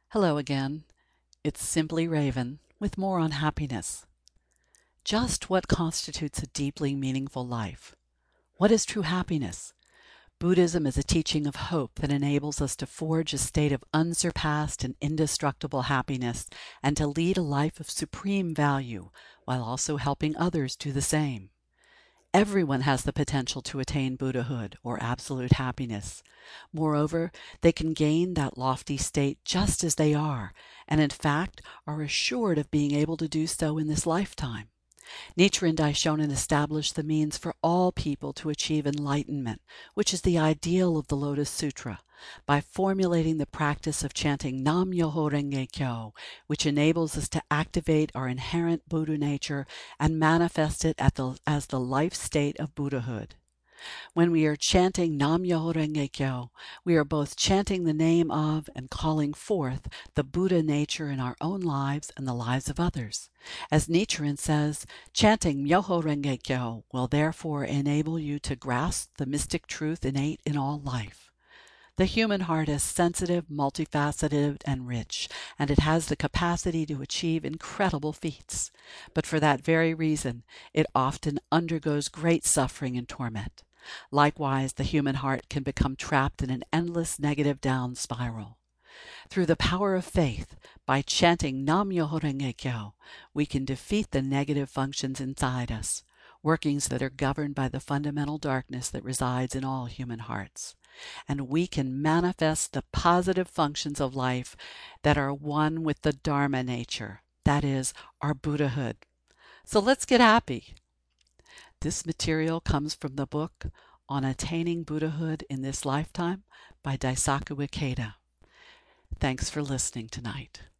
Hello again. It's Simply Raven with more on happiness. Just what constitutes a deeply meaningful life? What is true happiness? Buddhism is a teaching of hope that enables us to forge a state of unsurpassed and indestructible happiness and to lead a life of supreme value while also helping others do the same. Everyone has the potential to attain Buddhahood or absolute happiness. Moreover, they can gain that lofty state just as they are, and in fact are assured of being able to do so in this lifetime. Nichiren Daishonin established the means for all people to achieve enlightenment, which is the ideal of the Lotus Sutra, by formulating the practice of chanting Nam-myoho Renge Kyo, which enables us to activate our inherent Buddha nature and manifest it as the life state of Buddhahood. When we are chanting Nam-myoho Renge Kyo, we are both chanting the name of and calling forth the Buddha nature in our own lives and the lives of others. As Nichiren says, chanting Myoho Renge Kyo will therefore enable you to grasp the mystic truth innate in all life. The human heart is sensitive, multifaceted, and rich, and it has the capacity to achieve incredible feats. But for that very reason, it often undergoes great suffering and torment. Likewise, the human heart can become trapped in an endless negative down spiral. Through the power of faith, by chanting Nam-myoho Renge Kyo, we can defeat the negative functions inside us, workings that are governed by the fundamental darkness that resides in all human hearts. And we can manifest the positive functions of life that are one with the Dharma nature, that is, our Buddhahood. So let's get happy. This material comes from the book On Attaining Buddhahood in This Lifetime by Daisaku Ikeda. Thanks for listening tonight.